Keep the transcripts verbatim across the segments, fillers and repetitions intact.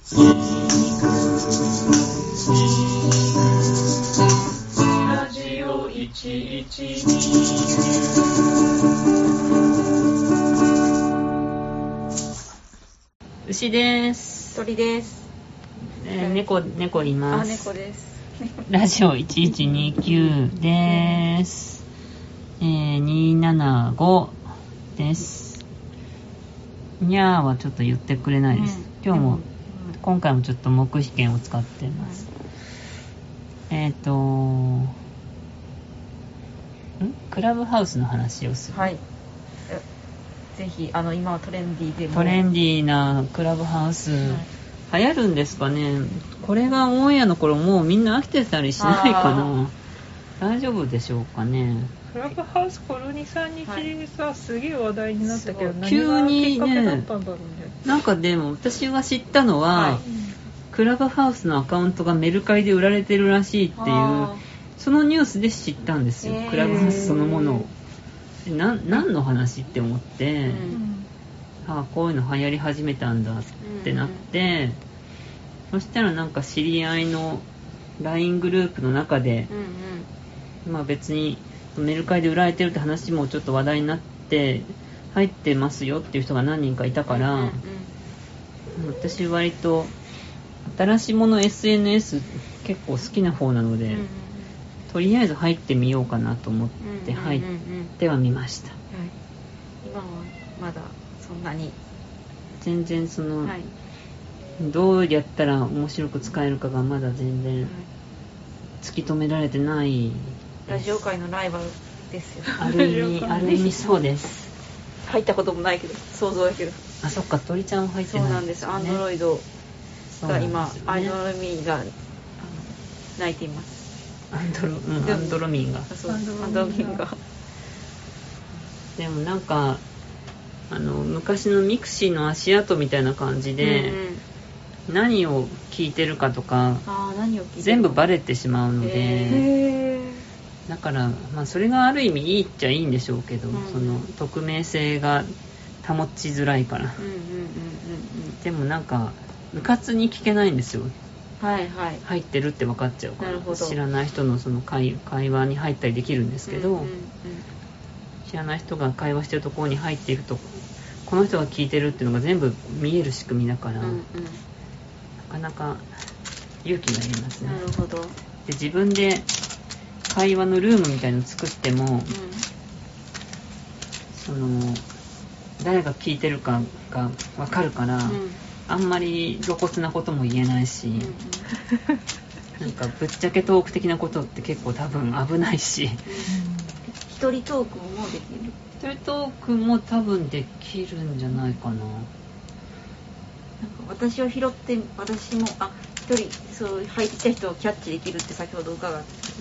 ラジオいちいちに牛です。 鳥です。 えー、猫猫います。 あ、猫です。 ラジオいちいちにきゅうです。えー、にーななごです。にゃーはちょっと言ってくれないです。うん、今日も、うん、今回もちょっと黙秘権を使ってます。うん、えっ、ー、とんクラブハウスの話をする。 はい。ぜひあの今はトレンディーでもトレンディーなクラブハウス、はい、流行るんですかね。これがオンエアの頃もうみんな飽きてたりしないかな。大丈夫でしょうかね。 クラブハウスこの にさんにちでさ、はい、すげえ話題になったけど急にね、 何がきっかけだったんだろうね。 なんかでも私が知ったのは、はい、クラブハウスのアカウントがメルカリで売られてるらしいっていうそのニュースで知ったんですよ。クラブハウスそのものをな何の話って思って、うん、ああこういうの流行り始めたんだってなって、うん、そしたらなんか知り合いの ライン グループの中で、うんうん、まあ別にメルカリで売られてるって話もちょっと話題になって入ってますよっていう人が何人かいたから、うんうんうん、私割と新しいもの エスエヌエス 結構好きな方なので、うんうん、とりあえず入ってみようかなと思って入ってはみました。うんうんうんうん、はい、 今はまだそんなに全然その、はい、どうやったら面白く使えるかがまだ全然突き止められてないです。 ラジオ界のライバルですよ。 ある意味ある意味そうです。 入ったこともないけど想像だけど。 あ、そっか、鳥ちゃんは入ってない、ね、 そうなんです。アンドロイドが今、ね、アンドロミーがあの泣いています。 アンドロ、うん、アンドロミンがそうアンドロミンがでもなんかあの昔のミクシーの足跡みたいな感じで、うんうん、何を聞いてるかとかあ何を聞いてる全部バレてしまうので、だから、まあ、それがある意味いいっちゃいいんでしょうけど、うん、その匿名性が保ちづらいから、うんうんうんうん、でもなんかうかつに聞けないんですよ。 はいはい、 入ってるって分かっちゃうから知らない人のその 会, 会話に入ったりできるんですけど、うんうんうん、知らない人が会話してるところに入っているとこの人が聞いてるっていうのが全部見える仕組みだから、うんうん、なかなか勇気がいりますね。 なるほど。で自分で会話のルームみたいのを作っても、うん、その誰が聞いてるかが分かるから、うん、あんまり露骨なことも言えないし、うんうん、なんかぶっちゃけトーク的なことって結構多分危ないし、うん、 一人トークもできる。 一人トークも多分できるんじゃないかな。なんか私を拾って私もあ一人そう入ってきた人をキャッチできるって先ほど伺って、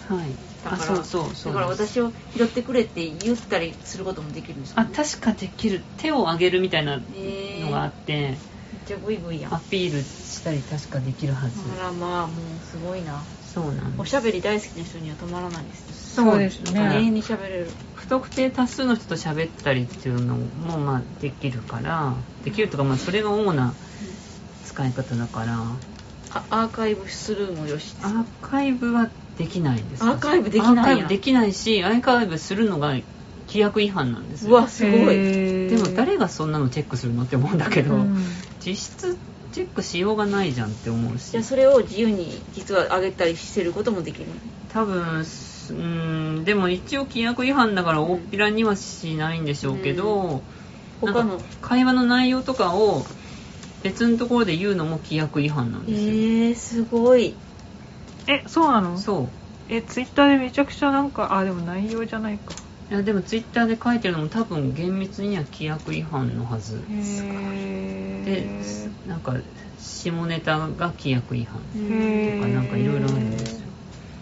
はい、だからあそうそうそうだから私を拾ってくれって言ったりすることもできるんですか、ね、 あ確かできる。手を挙げるみたいなのがあって、えー、めっちゃブイブイやん。 アピールしたり確かできるはず。 あらまあもうすごいな。 そうなんです。 おしゃべり大好きな人にはたまらないです。 そうですね。 永遠にしゃべれる。 不特定多数の人と喋ったりっていうのもまあできるからできるとか、まあそれが主な使い方だから、 あアーカイブするもよしです。 アーカイブはできないんです。 アーカイブできないやん。 アーカイブできないしアーカイブするのが規約違反なんですよ。 うわすごい。 でも誰がそんなのチェックするのって思うんだけど、うん、実質チェックしようがないじゃんって思うし。 じゃあそれを自由に実は上げたりしてることもできる。 多分うんでも一応規約違反だから大っぴらにはしないんでしょうけど、うん、他の会話の内容とかを別のところで言うのも規約違反なんですよ。 えー、すごい。 えそうなの？ そう。 えツイッターでめちゃくちゃなんかあでも内容じゃないか。 いやでもツイッターで書いてるのも多分厳密には規約違反のはずですから。でなんか下ネタが規約違反とかなんかいろいろあるんですよ。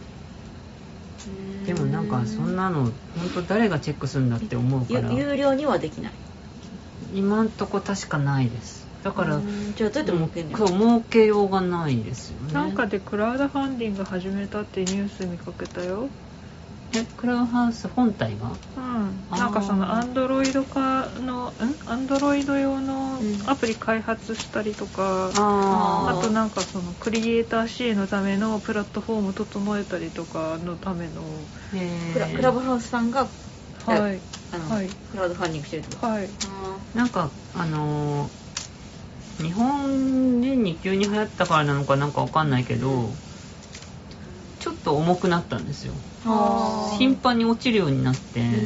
でもなんかそんなの本当誰がチェックするんだって思うから。 有料にはできない。 今んとこ確かないです。だからじゃあどうやって儲けんの？ そう儲けようがないですよね。 なんかでクラウドファンディング始めたってニュース見かけたよ。 えクラブハウス本体がうん、なんかそのアンドロイド化のアンドロイド用のアプリ開発したりとか、うん、あ, あとなんかそのクリエイター支援のためのプラットフォーム整えたりとかのためのク ラ, クラブハウスさんが、 はい、 あのはい、クラウドファンディングしてるってこと、 はい、 なんかあのー、日本人に急に流行ったからなのかなんかわかんないけど、うん、ちょっと重くなったんですよ。頻繁に落ちるようになって、うん、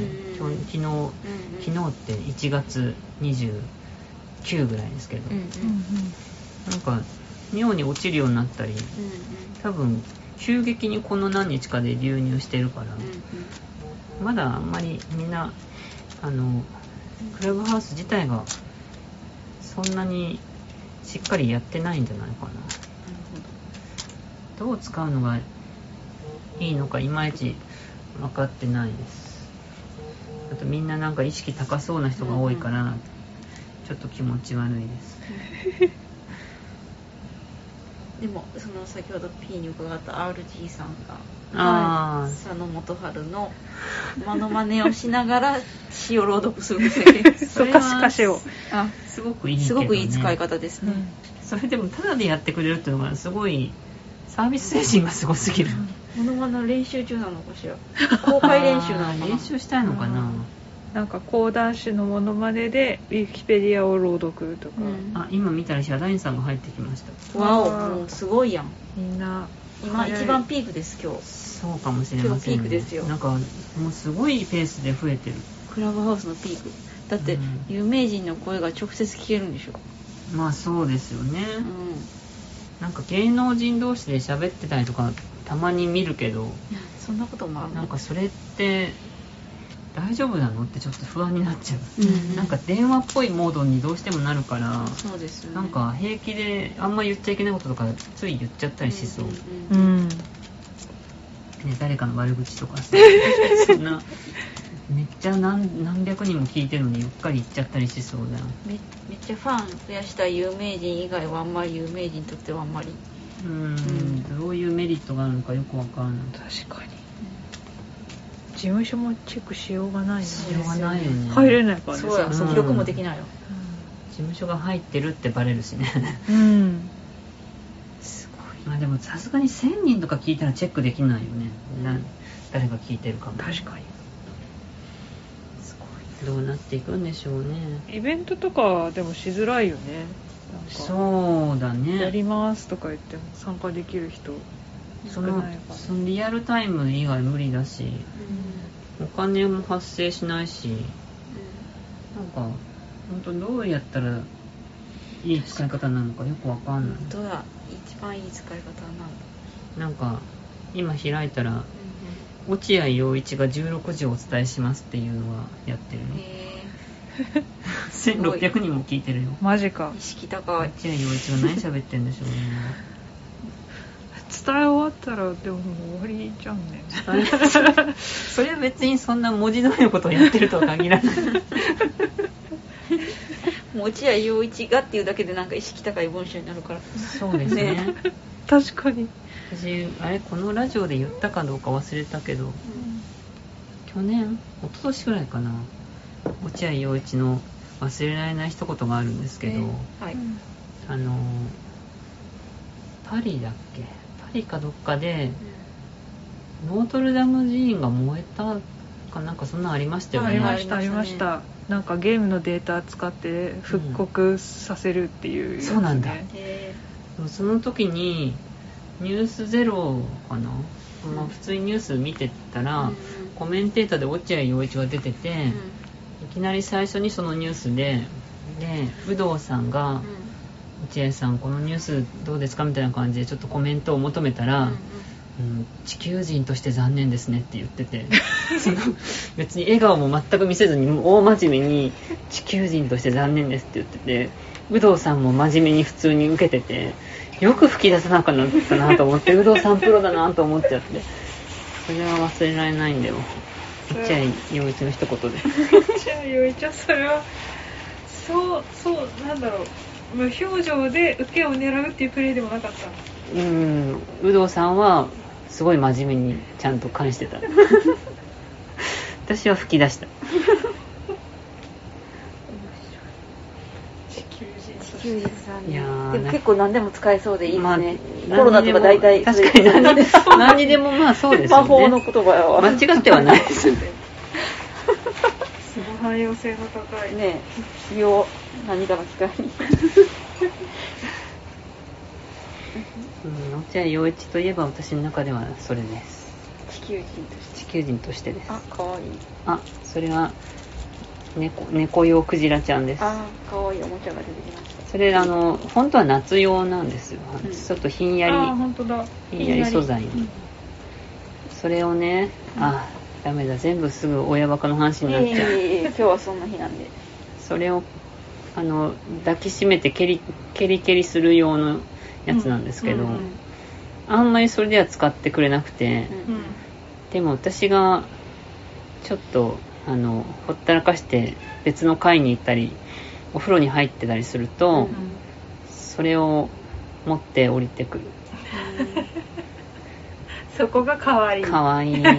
昨日、うん、昨日っていちがつにじゅうくぐらいですけど、うんうん、なんか妙に落ちるようになったり、うんうん、多分急激にこの何日かで流入してるから、うんうん、まだあんまりみんなあのクラブハウス自体がそんなにしっかりやってないんじゃないかな。どう使うのがいいのかいまいち分かってないです。あとみんななんか意識高そうな人が多いから、うんうん、ちょっと気持ち悪いですでもその先ほど P に伺った アールジー さんがあ佐野元春のモノマネをしながら詩を朗読するんですよねそれは歌詞をあすごくいいけどね、 すごくいい使い方ですね、 うん、それでもタダでやってくれるっていうのがすごいサービス精神がすごすぎる。 モノマネの練習中なのかしら。公開練習なのかな。 練習したいのかな。 なんか講談師のモノマネでウィキペディアを朗読とか、 うん、あ今見たらヒャダインさんが入ってきました。 わお、もうすごいやん。 みんな今一番ピークです今日。 そうかもしれません、ね、 今日ピークですよ。 なんかもうすごいペースで増えてる。 クラブハウスのピーク。だって、うん、有名人の声が直接聞けるんでしょ。 まあそうですよね。うん、なんか芸能人同士で喋ってたりとかたまに見るけど、 そんなこともある。 なんかそれって大丈夫なのってちょっと不安になっちゃう、うんうん、なんか電話っぽいモードにどうしてもなるから、 そうですよね、 なんか平気であんま言っちゃいけないこととかつい言っちゃったりしそう、 うんうんうんね、 誰かの悪口とかさそんなめっちゃ 何, 何百人も聞いてるのにうっかり言っちゃったりしそうだ。 め, めっちゃファン増やしたい有名人以外はあんまり有名人にとってはあんまりうーん、うん、どういうメリットがあるのかよくわからない。 確かに事務所もチェックしようがないよね。 しようがないよね。 入れないからね。 そうや、うん、記録もできないよ、 うん、事務所が入ってるってバレるしねうんすごい。 まあでもさすがにせんにんとか聞いたらチェックできないよね、うん、誰が聞いてるかも。 確かにすごい。 どうなっていくんでしょうね。 イベントとかでもしづらいよね。なんかそうだね。 やりますとか言っても参加できる人その, そのリアルタイム以外無理だし、うん、お金も発生しないし、うん、なんか本当どうやったらいい使い方なのかよくわかんない。 どうや一番いい使い方なの？なんか今開いたら、うん、落合陽一がじゅうろくじをお伝えしますっていうのはやってるね。せんろっぴゃくにんも聞いてるよ。 マジか。 意識高い。 落合陽一が何喋ってんでしょうね伝え終わったらでももう終わりじゃんね。 それは別にそんな文字通りのことをやってるとは限らないもう落合陽一がっていうだけでなんか意識高い文章になるから。 そうですね確かに。 私あれこのラジオで言ったかどうか忘れたけど、うん、去年一昨年ぐらいかな、落合陽一の忘れられない一言があるんですけど、えーはい、あのパリだっけパリかどっかで、うん、ノートルダム寺院が燃えたかなんかそんなありましたよね。 ありましたありました。なんかゲームのデータ使って復刻させるっていうやつ、ね、 そうなんだ。その時にニュースゼロかな、うんまあ、普通にニュース見てたら、うん、コメンテーターで落合陽一が出てて、うん、いきなり最初にそのニュースでで有働さんが、うん落合さんこのニュースどうですかみたいな感じでちょっとコメントを求めたら、うんうんうん、地球人として残念ですねって言っててその別に笑顔も全く見せずに大真面目に地球人として残念ですって言ってて、有働さんも真面目に普通に受けてて、よく吹き出さなかったなと思って有働さんプロだなと思っちゃって、それは忘れられないんだよ。落合陽一の一言で落合陽一はそれはそうそうなんだろう無表情で受けを狙うっていうプレーでもなかった。 うん、有働さんはすごい真面目にちゃんと返してた私は吹き出した。 地球人さんね。 いやーでも結構何でも使えそうでいいですね。 まあ、 コロナとか大体確かに何に何にでもまあそうですよね。 魔法の言葉は間違ってはないですよね。 すごい汎用性の高い。 ねえ、使用何かの機会に。 うん、落合陽一といえば私の中ではそれです。 地球人として。 地球人としてです。 あ、かわいい。 あ、それは猫猫用クジラちゃんです。 あ、かわいいおもちゃが出てきました。 それあの本当は夏用なんですよ。 うん、 ちょっとひんやり、 あ、本当だ。 ひんやり素材の、うん、それをね、あ、ダメだ、全部すぐ親バカの話になっちゃう。 えー、今日はそんな日なんで。 それをあの抱きしめてケリケリケリする用のやつなんですけど、うんうんうん、あんまりそれでは使ってくれなくて、うんうん、でも私がちょっとあのほったらかして別の階に行ったりお風呂に入ってたりすると、うんうん、それを持って降りてくる。 そこが可愛い。 可愛い。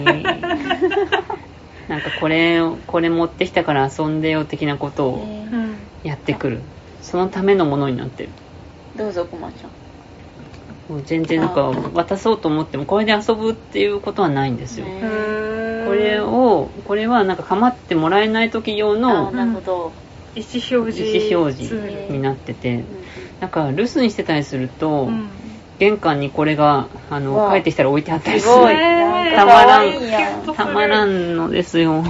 なんかこれこれ持ってきたから遊んでよ的なことをやってくる。そのためのものになってる。 どうぞコマちゃん。 もう全然なんか渡そうと思ってもこれで遊ぶっていうことはないんですよ。これをこれはなんか構ってもらえない時用のなるほど意思表示意思表示になってて、なんか留守にしてたりすると、うん、玄関にこれがあの帰ってきたら置いてあったりする。すごいたまらんたまらんのですよ。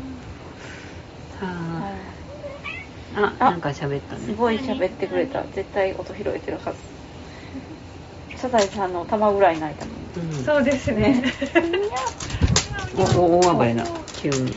あ、なんか喋ったね。 すごい喋ってくれた。絶対音拾えてるはず。サザエさんの玉ぐらい泣いたもん、 うん、そうですね。 おお大暴れだ急に。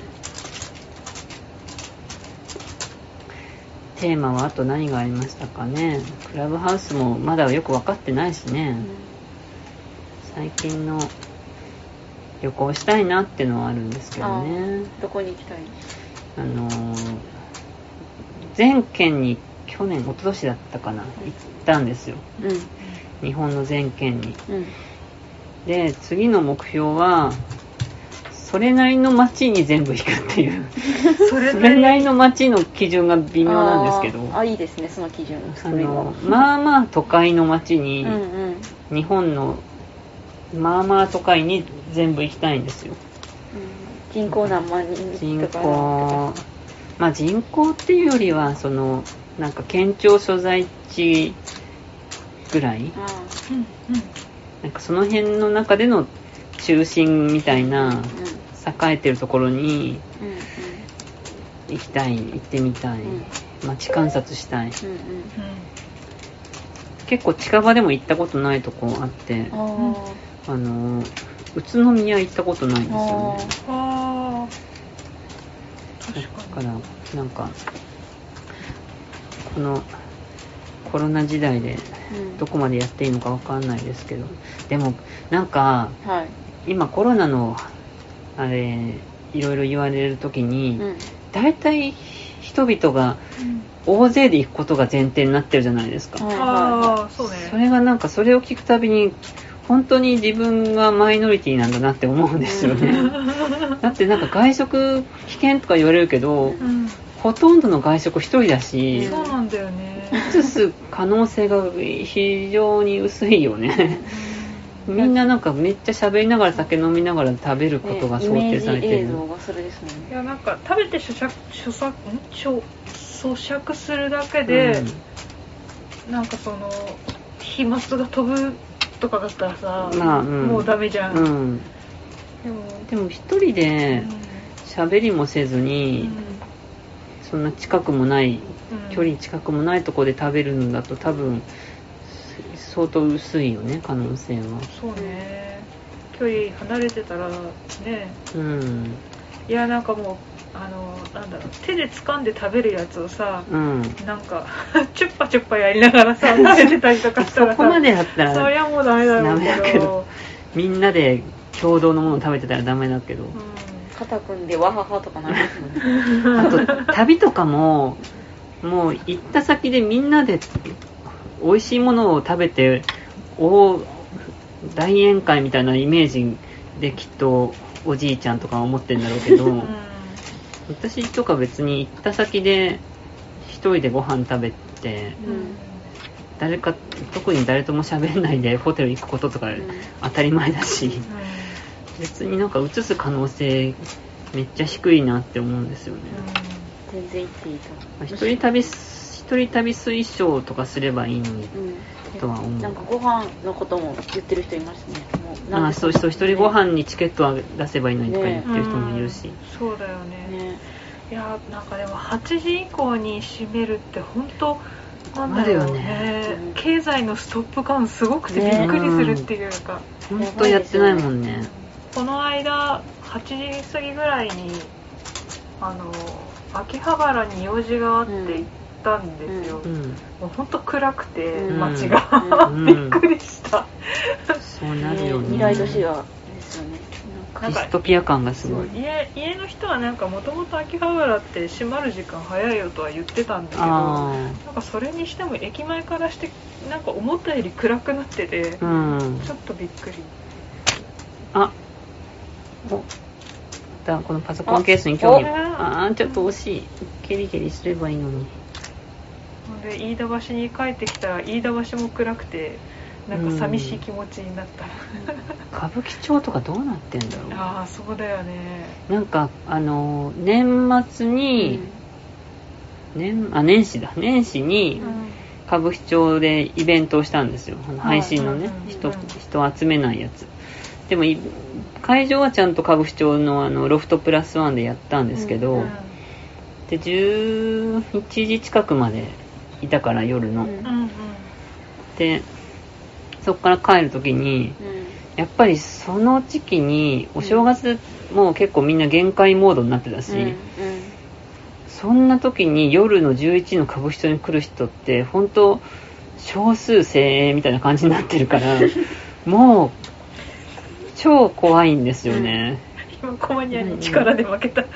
テーマはあと何がありましたかね。クラブハウスもまだよく分かってないしね、うん、最近の旅行したいなっていうのはあるんですけどね。 どこに行きたい？ あのー全県に去年一昨年だったかな、行ったんですよ、うん、日本の全県に、うん、で次の目標はそれなりの町に全部行くっていうそれなりの町の基準が微妙なんですけど、 あ, あいいですねその基準。 あのまあまあ都会の町に、うんうん、日本のまあまあ都会に全部行きたいんですよ、 うん、人口何万人とか。 人口まあ、人口っていうよりはそのなんか県庁所在地ぐらい、ああ、うんうん、なんかその辺の中での中心みたいな、うん、栄えてるところに行きたい、行ってみたい、うん、街観察したい、うんうん、結構近場でも行ったことないとこあって、ああの宇都宮行ったことないんですよね。あだからなんかこのコロナ時代でどこまでやっていいのかわかんないですけど、うん、でもなんか、はい、今コロナのあれいろいろ言われる時に、うん、大体人々が大勢で行くことが前提になってるじゃないですか、うん、あ、そうね、それがなんかそれを聞くたびに本当に自分がマイノリティなんだなって思うんですよね、うん、だってなんか外食危険とか言われるけど、うん、ほとんどの外食一人だし、 そうなんだよね、 移す可能性が非常に薄いよね、うん、みんななんかめっちゃ喋りながら酒飲みながら食べることが想定されてる、 イメージ映像がそれですね。 いやなんか食べて咀嚼咀嚼咀嚼するだけで、うん、なんかその飛沫が飛ぶとかだったらさ、まあうん、もうダメじゃん、うん、 でもでも一人で喋りもせずに、うん、そんな近くもない、うん、距離近くもないところで食べるんだと多分相当薄いよね可能性は。 そうね、距離離れてたらね、うん、いやなんかもうあのなんだろう手で掴んで食べるやつをさ、うん、なんかチュッパチュッパやりながらさ食べてたりとかしたらさそこまでやったらそりゃもうダメだろうけど、けどみんなで共同のものを食べてたらダメだけど、うん、 肩組んでわははとかなりますもんねあと旅とかももう行った先でみんなで美味しいものを食べて大大宴会みたいなイメージできっとおじいちゃんとか思ってるんだろうけど、うん、 私とか別に行った先で一人でご飯食べて、うん、誰か特に誰とも喋んないでホテル行くこととか当たり前だし、うん、別になんか移す可能性めっちゃ低いなって思うんですよね、 うん、全然行っていいと思う。 一人旅一人旅推奨とかすればいいのに、うん、とは思う。 なんかご飯のことも言ってる人いますね。もうああ、そうそう、一人ご飯にチケットは出せばいいのにとか言ってる人もいるし、ね、 うん、そうだよ ね, ねいやなんかでもはちじ以降に閉めるって本当なんだろう ね, ね経済のストップ感すごくてびっくりするっていうか、 本当やってないもんね。 この間はちじ過ぎぐらいにあの秋葉原に用事があって行ったんですよ、うんうん、もう本当暗くて、うん、街が、うん、びっくりした、 そうなるよね。 未来都市がですよね。 ディストピア感がすごい。 家, 家の人はなんかもともと秋葉原って閉まる時間早いよとは言ってたんだけど、なんかそれにしても駅前からしてなんか思ったより暗くなってて、うん、ちょっとびっくり。 あおだこのパソコンケースに興味ああちょっと惜しい。ケリケリすればいいのに。 で飯田橋に帰ってきたら飯田橋も暗くてなんか寂しい気持ちになった、うん、 歌舞伎町とかどうなってんだろう。 ああそうだよね。 なんかあの年末に、うん、年あ年始だ年始に、うん、歌舞伎町でイベントをしたんですよ。あの配信のね、うん、人人集めないやつでも会場はちゃんと歌舞伎町 の, あのロフトプラスワンでやったんですけど、うん、でじゅういちじ近くまでいたから夜の、うん、でそこから帰る時に、うん、やっぱりその時期にお正月も結構みんな限界モードになってたし、うんうん、そんな時に夜のじゅういちの歌舞伎町に来る人って本当少数精鋭みたいな感じになってるからもう超怖いんですよね、 うん、今コマニアに力で負けた、うん、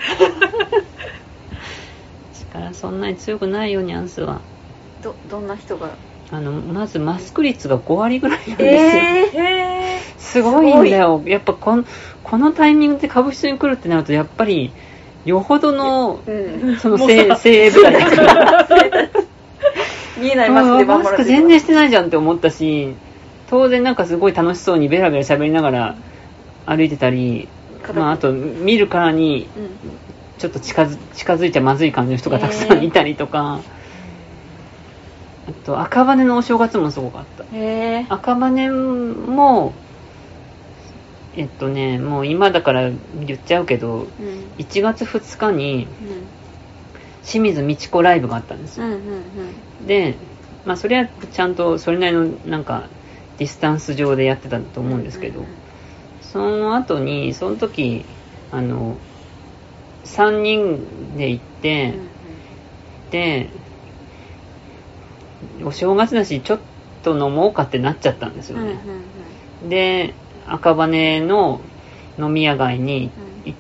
力そんなに強くないよニャンスは。 ど, どんな人があのまずマスク率がご割ぐらいなんですよ、えー、すごいんだよ。やっぱこの、このタイミングで歌舞伎町に来るってなるとやっぱりよほどの、うん、その精鋭部隊だから見えないマスクでマスク全然してないじゃんって思ったし、当然なんかすごい楽しそうにベラベラ喋りながら歩いてたり、まあ、あと見るからにちょっと近づ、近づいちゃまずい感じの人がたくさんいたりとか、えー、あと赤羽のお正月もすごかった、えー、赤羽もえっとねもう今だから言っちゃうけど、うん、いちがつふつかに清水ミチコライブがあったんですよ、うんうんうん、で、まあ、それはちゃんとそれなりのなんかディスタンス上でやってたと思うんですけど、うんうんうん、その後にその時あのさんにんで行って、うんうん、でお正月だしちょっと飲もうかってなっちゃったんですよね、うんうんうん、で赤羽の飲み屋街に行って、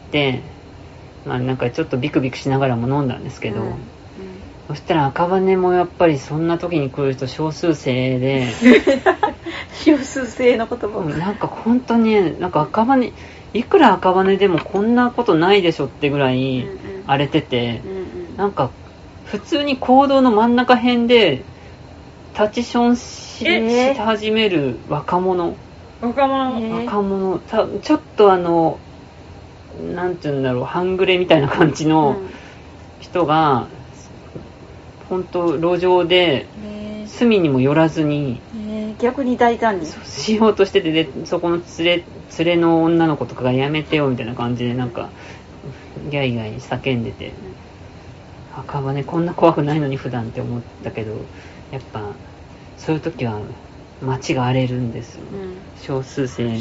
うん、まあなんかちょっとビクビクしながらも飲んだんですけど、うんうん、そしたら赤羽もやっぱりそんな時に来る人少数精鋭で少数精鋭の言葉、 うん、なんか本当になんか赤羽いくら赤羽でもこんなことないでしょってぐらい荒れてて、うんうん、なんか普通に公道の真ん中辺で立ちション し, し始める若者若者若者たちょっとあのなんていうんだろう半グレみたいな感じの人が、うん、本当路上で隅にも寄らずに逆に大胆にしようとしてて、でそこの連れ連れの女の子とかがやめてよみたいな感じでなんかギャイギャイ叫んでて、うん、赤羽こんな怖くないのに普段って思ったけど、やっぱそういう時は街が荒れるんですよ、うん、少数精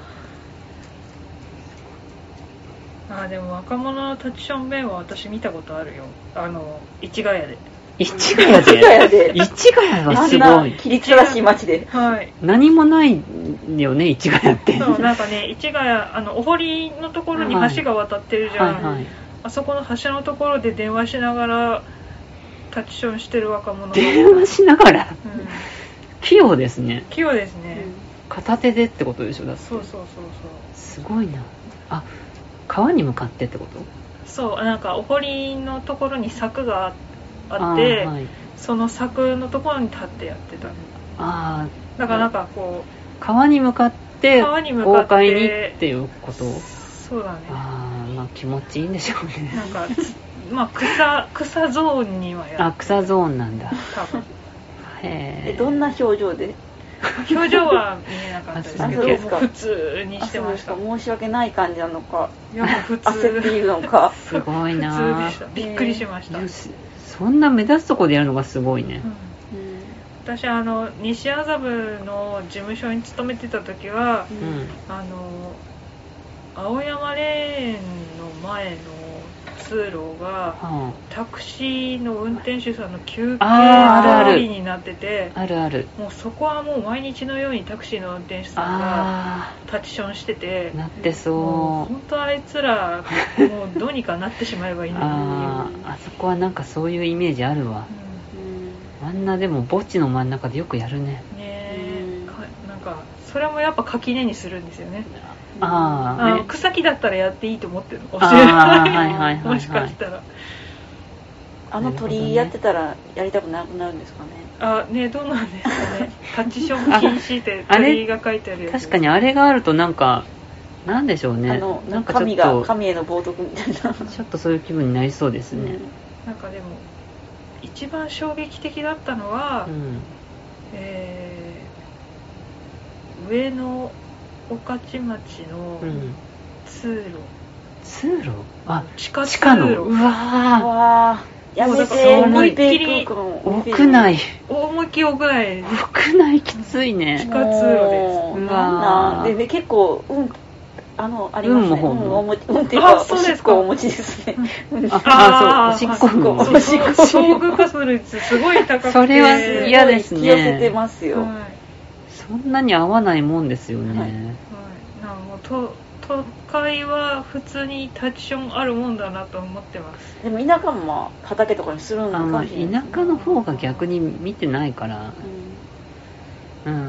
あ。でも若者のタチション弁は私見たことあるよ。あの市ヶ谷で市ヶ谷で市ヶ谷はすごい規律らしい街で、 はい、 何もないよね市ヶ谷って。 そうなんかね市ヶ谷あのお堀のところに橋が渡ってるじゃん、はいはいはい、あそこの橋のところで電話しながらタチションしてる若者が電話しながら、うん、器用ですね。 器用ですね、 うん、片手でってことでしょ。だってそうそうそうそうすごいなあ。川に向かってってこと？ そうなんかお堀のところに柵があって、はい、その柵のところに立ってやってた。あだからなんかこう川に向かって豪快にっていうこと。 そうだね。 あまあ気持ちいいんでしょうね。 なんかまあ草草ゾーンにはやる。 あ草ゾーンなんだ。 多分。 へえ。どんな表情で？ 表情は見えなかったですけど、ですか普通にしてました。 申し訳ない感じなのか、 いやもう普通焦っているのか、 すごいな。 普通でした。びっくりしました。 そんな目立つとこでやるのがすごいね。 うんうん、私あの西麻布の事務所に勤めてた時は、うん、あの青山レーンの前の通路が、うん、タクシーの運転手さんの休憩通りになってて、 あるある、 もうそこはもう毎日のようにタクシーの運転手さんが立ちションしてて、 なってそう。 本当あいつらもうどうにかなってしまえばいいのにああそこはなんかそういうイメージあるわ、うん、あんなでも墓地の真ん中でよくやるね。 ねえ、うん、なんかそれもやっぱ垣根にするんですよね。 ああ、 ね、草木だったらやっていいと思ってるのかもしれない。もしかしたらあの鳥やってたらやりたくなくなるんですかね。 あね、どうなんですかね。タッチション禁止って鳥が書いてあるやつ。 確かにあれがあるとなんかなんでしょうね。 あのなんか神が神への冒涜みたいな。 ちょっとそういう気分になりそうですね。 うん、なんかでも一番衝撃的だったのは、うん、えー、上野御徒町の通路、うん、通路あ地下通路。 うわーやめて、 思いっきり屋内思いっきり屋内屋内きついね。 地下通路です。 うわで、ね、結構うんあのありますね。うん、うん、お持ち、うんっていうか、おしっこお持ちですね。 ああ、そう、おしっこ、 おしっこ、遭遇化する率すごい高くて、 それは嫌ですね。 気寄せてますよ。 はい、そんなに合わないもんですよね。はい。はい、 なんもうと都会は普通にタッチションあるもんだなと思ってます。 でも田舎もまあ畑とかにするのかもしれない。 田舎の方が逆に見てないから。うん。うん。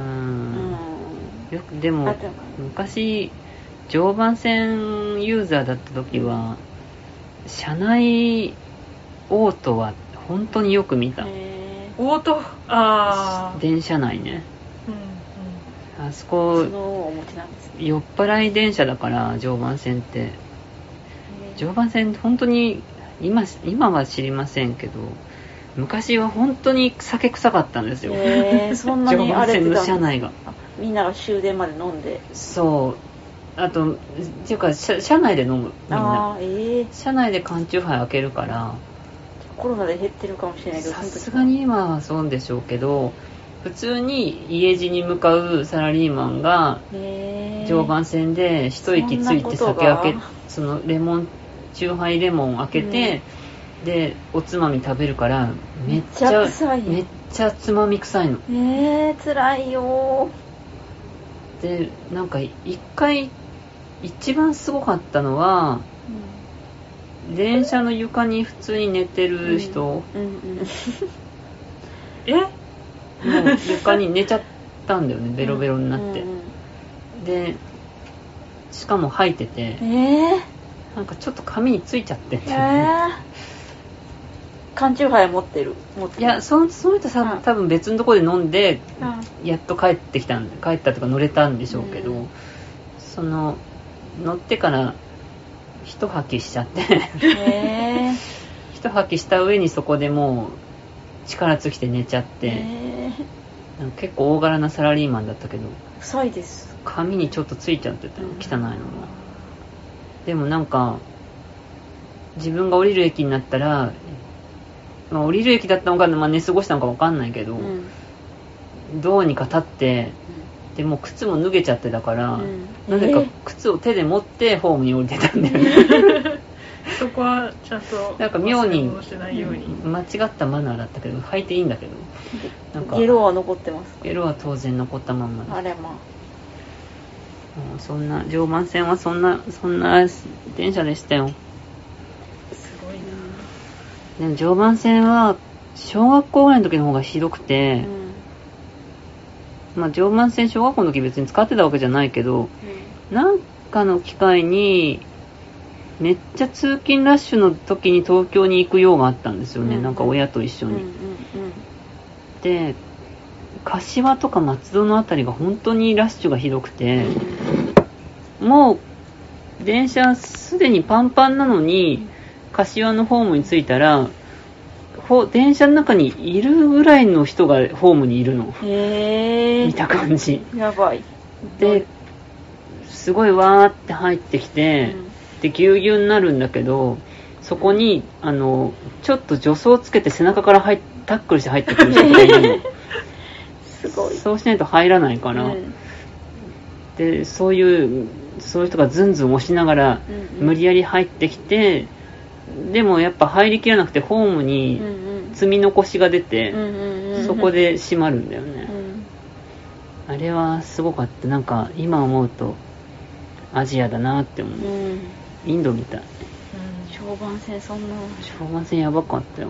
よくでも昔。常磐線ユーザーだった時は車内オートは本当によく見た。 オートあ電車内ね、うんうん、あそこ酔っ払い電車だから常磐線って常磐線本当に 今, 今は知りませんけど昔は本当に酒臭かったんですよ。 そんなに荒れてたんですか。常磐線の車内がみんなが終電まで飲んで。 そうあとっていうか 車, 車内で飲むみんな、えー、車内で缶チューハイ開けるからコロナで減ってるかもしれないけどさすがに今はそうでしょうけど普通に家路に向かうサラリーマンが常磐線で一息ついて酒開け そ, そのレモンチューハイレモン開けて、うん、でおつまみ食べるからめっちゃめっちゃめっちゃつまみ臭いの。 えー、辛いよ。 でなんか一回一番すごかったのは、うん、電車の床に普通に寝てる人、うんうんうん、 えもう床に寝ちゃったんだよねベロベロになって、うんうん、でしかも吐いてて、えー、なんかちょっと髪についちゃってんだよね、えー、缶チューハイ持ってる持ってるいや そ, その人さ、うん、多分別のところで飲んで、うん、やっと帰ってきたんで帰ったとか乗れたんでしょうけど、うん、その乗ってから一吐きしちゃって一吐きした上にそこでもう力尽きて寝ちゃってなんか結構大柄なサラリーマンだったけど臭いです髪にちょっとついちゃってたの汚いのが、でもなんか自分が降りる駅になったら、まあ、降りる駅だったのか、まあ、寝過ごしたのか分かんないけど、うん、どうにか立ってでも靴も脱げちゃってたから、うん、なぜか靴を手で持ってホームに降りてたんだよねそこはちゃんとなんか妙に間違ったマナーだったけど履いていいんだけどなんかゲロは残ってます。 ゲロは当然残ったまんまです。 あれまあそんな常磐線はそんなそんな電車でしたよ。 すごいな。 でも常磐線は小学校ぐらいの時の方がひどくて、うん、まあ常磐線小学校の時別に使ってたわけじゃないけど、うん、なんかの機会にめっちゃ通勤ラッシュの時に東京に行く用があったんですよね、 うん、 なんか親と一緒に、 うんうんうん、 で柏とか松戸のあたりが本当にラッシュがひどくて、もう電車すでにパンパンなのに柏のホームに着いたら電車の中にいるぐらいの人がホームにいるの。 へー、 見た感じやばい。 ですごいわーって入ってきて、うん、でぎゅうぎゅうになるんだけど、そこにあのちょっと助走つけて背中から入タックルして入ってくる人がいるのすごい。 そうしないと入らないから、うん、でそういうそういう人がズンズン押しながら、うんうん、無理やり入ってきて、でもやっぱ入りきらなくてホームに積み残しが出て、うんうん、そこで閉まるんだよね、うん、あれはすごかった。なんか今思うとアジアだなって思う、うん、インドみたい、うん、 常磐線そんな常磐線やばかったよ。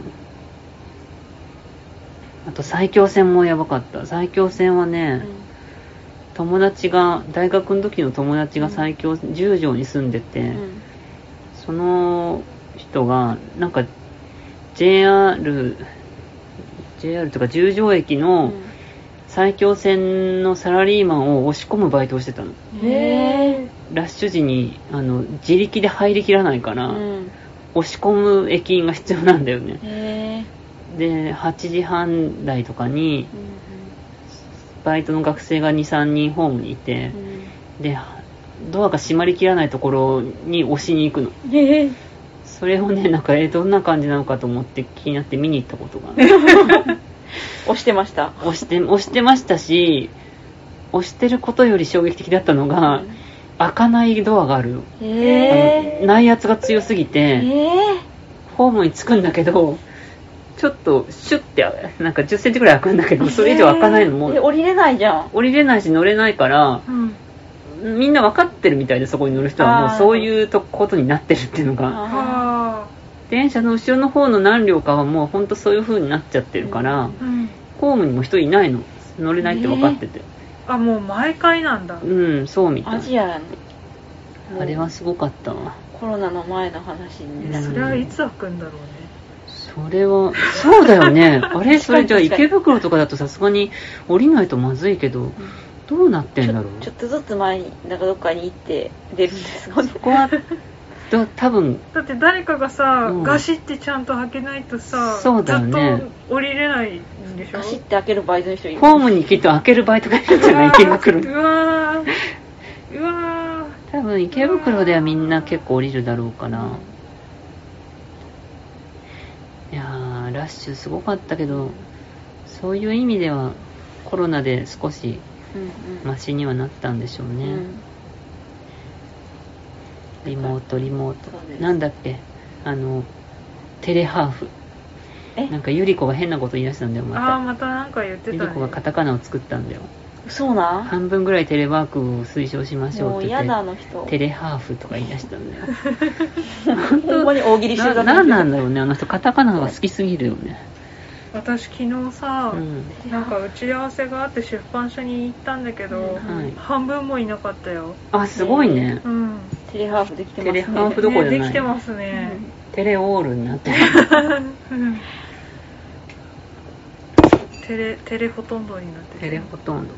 あと埼京線もやばかった。埼京線はね、うん、友達が大学の時の友達が埼京十条に住んでて、うん、その人がなんか ジェイアール ジェイアール とか十条駅の埼京線のサラリーマンを押し込むバイトをしてたの。 へー。 ラッシュ時にあの自力で入りきらないから、うん、押し込む駅員が必要なんだよね。 へー。 ではちじはん台とかに、うんうん、バイトの学生が にさんにんホームにいて、うん、でドアが閉まりきらないところに押しに行くの。 へー。 それをね、なんかえどんな感じなのかと思って気になって見に行ったことが押してました。 押して押してましたし、押してることより衝撃的だったのが、うん、開かないドアがある。 へー。 内圧が強すぎて、 へー。 ホームに着くんだけど、ちょっとシュッてなんかじゅっセンチぐらい開くんだけど、それ以上開かないのも降りれないじゃん。 降りれないし乗れないから、うん、みんな分かってるみたいで、そこに乗る人はもうそういうことになってるっていうのが、電車の後ろの方の何両かはもうほんとそういう風になっちゃってるから、うん、ホームにも人いないの、乗れないって分かってて、 えー、あ、もう毎回なんだ。 うん、そうみたい。 アジアあれはすごかったわ。 コロナの前の話になる。 それはいつ開くんだろうね。 それはそうだよね。あれ、それじゃあ池袋とかだとさすがに降りないとまずいけど、うん、どうなってんだろう。 ちょ、ちょっとずつ前になんかどっかに行って出るんですかね。 そこは多分だって誰かがさ、うん、ガシってちゃんと開けないとさ、 そうだよね、 ずっと降りれないんでしょ。 ガシって開けるバイトの人いる。 ホームにきっと開けるバイトがいるんじゃない池袋。 うわーうわー多分池袋ではみんな結構降りるだろうから。いやーラッシュすごかったけど、そういう意味ではコロナで少しマシにはなったんでしょうね、うんうん、リモートリモートなんだっけ、あのテレハーフ、なんかゆり子が変なこと言い出したんだよ。またあーまたなんか言ってたね。 ゆり子がカタカナを作ったんだよ。 そうなん。 半分ぐらいテレワークを推奨しましょうって言って、 もうやだあの人テレハーフとか言い出したんだよ。 ほんまに大喜利してるだけ。 な、なんなんだろうね、あの人カタカナが好きすぎるよね。 私昨日さ、うん、なんか打ち合わせがあって出版社に行ったんだけど、うんはい、半分もいなかったよ。 あ、すごいね、 うん、テレハーフできてますね。 テレハーフどころじゃない、 ね、できてますね、 うん、テレオールになってる。テレテレほとんどになってる。 テレほとんど。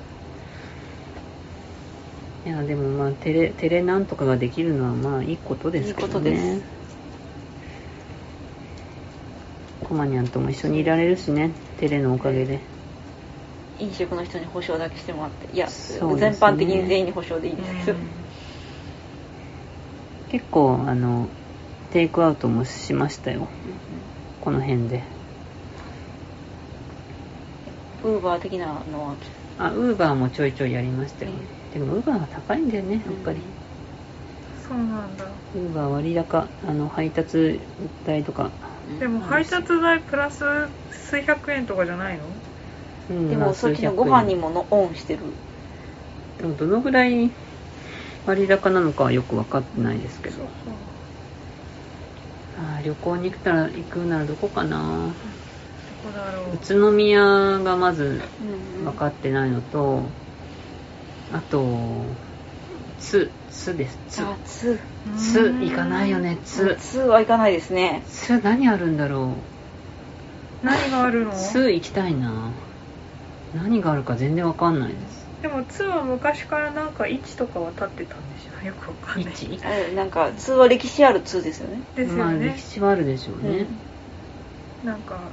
いやでもまあテレテレなんとかができるのはまあいいことですけどね。いいことです。コマニャンとも一緒にいられるしね、テレのおかげで。 飲食の人に保証だけしてもらって、いや、ね、全般的に全員に保証でいいんですけど、うん、 結構あのテイクアウトもしましたよ、うん、この辺で。 ウーバー的なのはあ、ウーバーもちょいちょいやりましたよ、うん、でもウーバーは高いんだよね、やっぱり、 うん、そうなんだ。 ウーバー割高、あの配達代とか。 でも配達代プラス数百円とかじゃないの？ うん、でも、まあ、そっちのご飯にものオンしてる。 でもどのぐらい割高なのかはよく分かってないですけど。そうそう、あ、旅行に行くなら行くならどこかな。どこだろう。 宇都宮がまず分かってないのと、うんうん、あとつつです。つあ、つつ行かないよね。つつは行かないですね。 つ何あるんだろう。何があるの？ つ行きたいな。何があるか全然わかんないです。 でもつは昔からなんか位置とかは立ってたんでしょ。よくわかんない。 位置なんかつは歴史あるつですよね。 ですよね。 まあ歴史はあるでしょうね。 うん、なんか。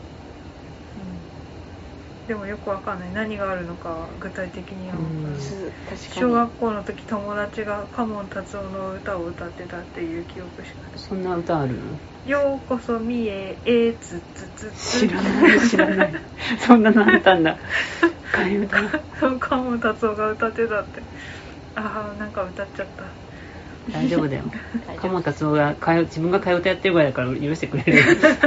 でもよくわかんない。何があるのか具体的には分からない。小学校の時友達が嘉門達夫の歌を歌ってたっていう記憶しかない。 そんな歌あるの？ ようこそ三重えつつつつ。 知らない知らない。そんなのあったんだ。替え歌。 そう嘉門達夫が歌ってたって。ああなんか歌っちゃった。 大丈夫だよ。嘉門達夫が替え自分が替え歌やってるぐらいだから許してくれる。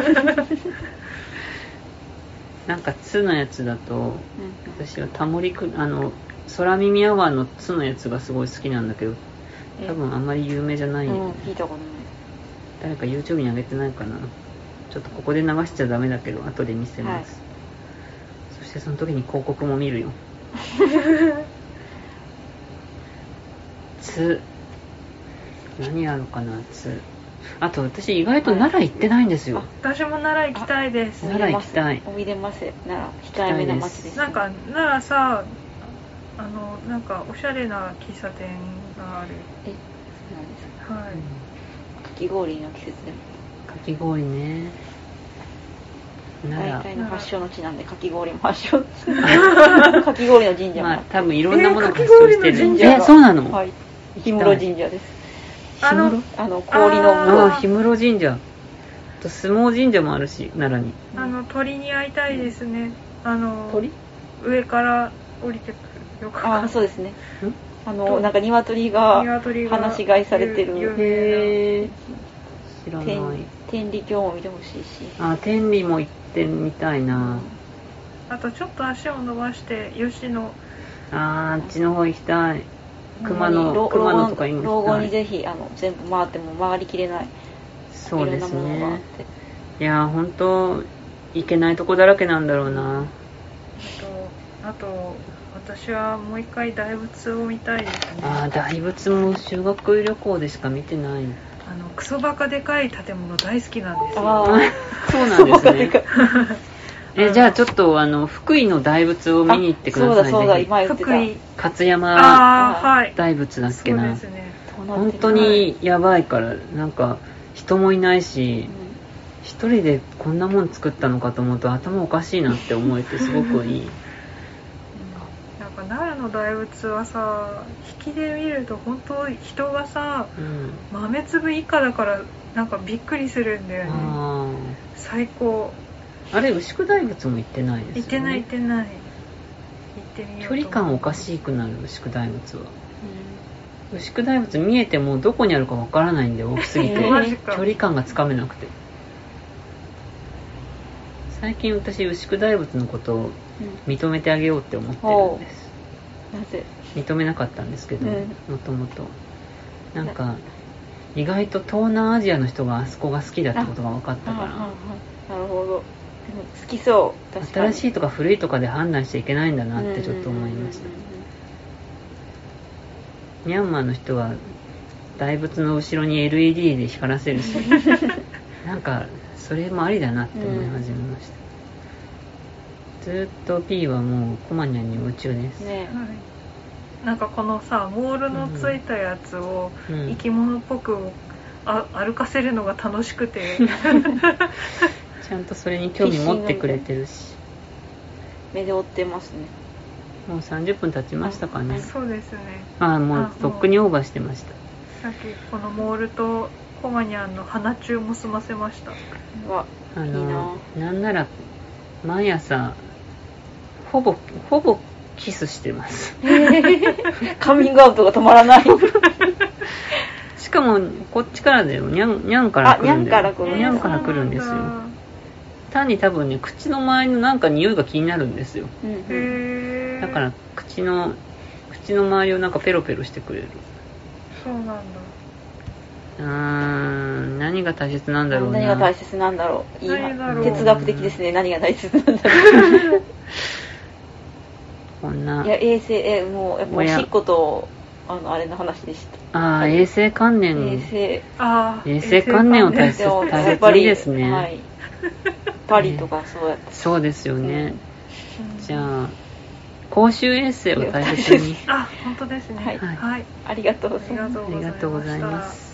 なんかつのやつだと、うん、私はタモリクあの空耳アワーのつのやつがすごい好きなんだけど、多分あんまり有名じゃないよね、うん、 聞いたことない。 誰か YouTube に上げてないかな。ちょっとここで流しちゃダメだけど後で見せます、はい、そしてその時に広告も見るよ。つ何あるかな。つあと私意外と奈良行ってないんですよ、はい、 私も奈良行きたいです。 奈良行きたい。 おみでます奈良控えめな街です。 なんか奈良さあのなんかおしゃれな喫茶店がある。 えそうなんですか。 はい、うん、 かき氷の季節でもかき氷ね。 大体の発祥の地なんでかき氷も発祥かき氷の神社も、まあ、 多分いろんなものが発祥してる。えー、えそうなの。 はい、氷室神社です。 あのあの氷のああ氷室神社と相撲神社もあるし奈良に。 あの鳥に会いたいですね。あの鳥上から降りてくるよくあそうですね。あのなんか鶏が放し飼いされてる。 へえ知らない。 天理教も見てほしいし。 あ天理も行ってみたいな。 あとちょっと足を伸ばして吉野ああっちの方行きたい。熊野熊野とか今老後にぜひあの全部回っても回りきれない。 そうですね。いや本当行けないとこだらけなんだろうな。 あとあと私はもう一回大仏を見たいですね。 ああ大仏も修学旅行でしか見てない。 あのクソバカでかい建物大好きなんですよ。 あそうなんですね。えじゃあちょっとあの福井の大仏を見に行ってください。 そうだそうだ今言ってた福井勝山大仏だっけな、はい、そうですね、本当にやばいからなんか人もいないし、うん、一人でこんなもん作ったのかと思うと頭おかしいなって思えてすごくいい。うん、 なんか奈良の大仏はさ引きで見ると本当人がさ、うん、豆粒以下だからなんかびっくりするんだよね。あ最高。 あれ牛久大仏も行ってないですよね。 行ってない行ってない。行ってみよう。 距離感おかしくなる牛久大仏は、うん、牛久大仏見えてもどこにあるかわからないんで大きすぎて距離感がつかめなくて。最近私牛久大仏のことを認めてあげようって思ってるんです、 うん、なぜ認めなかったんですけど、もともとなんか意外と東南アジアの人があそこが好きだってことが分かったから。 なるほど。好きそう。 確かに新しいとか古いとかで判断しちゃいけないんだなってちょっと思いました。ミャンマーの人は大仏の後ろに エルイーディー で光らせるしなんかそれもありだなって思い始めました、うん、ずっと P はもうコマニャンに夢中です、ね、はい、 なんかこのさモールのついたやつを生き物っぽくあ歩かせるのが楽しくてちゃんとそれに興味持ってくれてるし目で追ってますね。 もうさんじゅっぷん経ちましたかね。 そうですね。 あもうとっくにオーバーしてました。 さっきこのモールとコマニャンの鼻中も済ませました。 わあのいいな。 なんなら毎朝ほぼほぼキスしてます、えー、カミングアウトが止まらないしかもこっちからだよ。にゃんにゃんから来るんだよ。 あにゃんから来る、 にゃんから来るんですよ。単に多分ね口の周りのなんか匂いが気になるんですよ、うん、だから口の口の周りをなんかペロペロしてくれる。 そうなんだ。 うーん何が大切なんだろうな。 何が大切なんだろう。いい哲学的ですね。何が大切なんだろうこんないや衛生えもうやっぱおしっことあのあれの話でした。 ああ、衛生観念。 衛生。 あ衛生観念を大切大切にですね。 はい。パリとかそうやった。 そうですよね。うん、じゃあ公衆衛生を大切に。 あ、本当ですね。 はい。 はい。 ありがとうございます。 ありがとうございます。